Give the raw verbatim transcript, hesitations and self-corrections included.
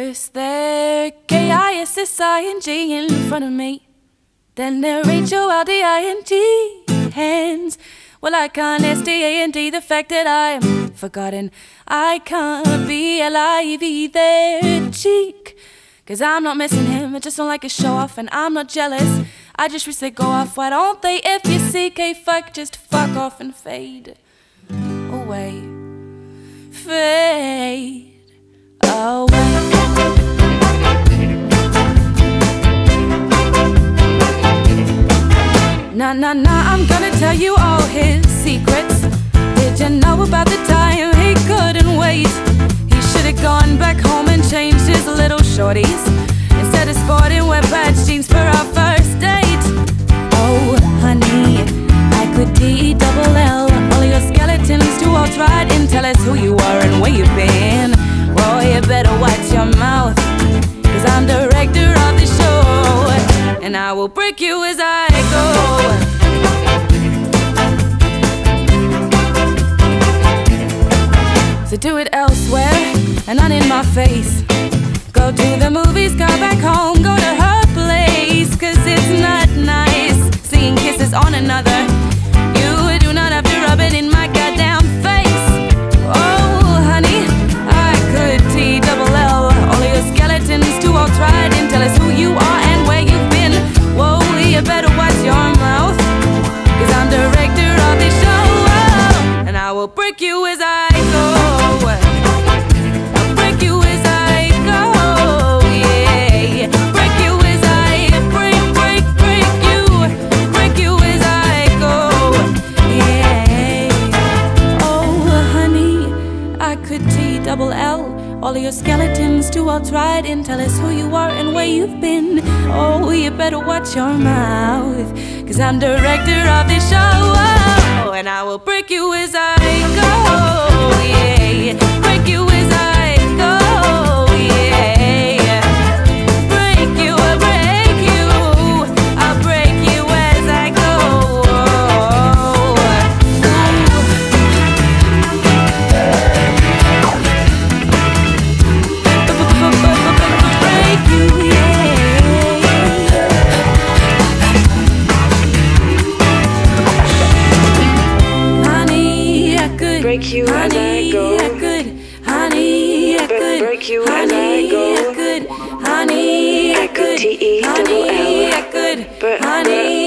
First they're K I S S I N G in front of me, then they're H O L D I N G, hands. Well, I can't S T A N D the fact that I'm forgotten. I can't be L I V E their cheek, cause I'm not missing him, I just don't like a show off. And I'm not jealous, I just wish they'd go off. Why don't they, if you C K fuck, just fuck off and fade away, fade away. Nah, nah, nah, I'm gonna tell you all his secrets. Did you know about the time he couldn't wait? He should've gone back home and changed his little shorties, instead of sporting wet patch jeans for our first date. Oh, honey, I could T double L all your skeletons to alt-right and tell us who you are and where you've been. Well, you better watch your mouth, cause I'm director of the show, and I will break you as I go. So do it elsewhere and not in my face. Go to the movies, go back home, go to her place, cause it's not nice seeing kisses on another. You do not have to rub it in my goddamn face. Oh, honey, I could T double L all of your skeletons to alt-right and tell us who you are and where you've been. Whoa, you better watch your mouth, cause I'm director of this show, oh, and I will break you as I go. I'll break you as I go, yeah. Break you as I break, break, break you. Break you as I go, yeah. Oh, honey, I could T double L all of your skeletons to alt-right and tell us who you are and where you've been. Oh, you better watch your mouth, cause I'm director of this show, oh, and I will break you as I go, yeah. Break you as I go, yeah. Break you, I break you, I'll break you as I go, oh. Break you, yeah. Honey, I could break you as I go. I could, honey, I could break you as I go. I could, honey, I I could could, T E double L. honey, I could, honey.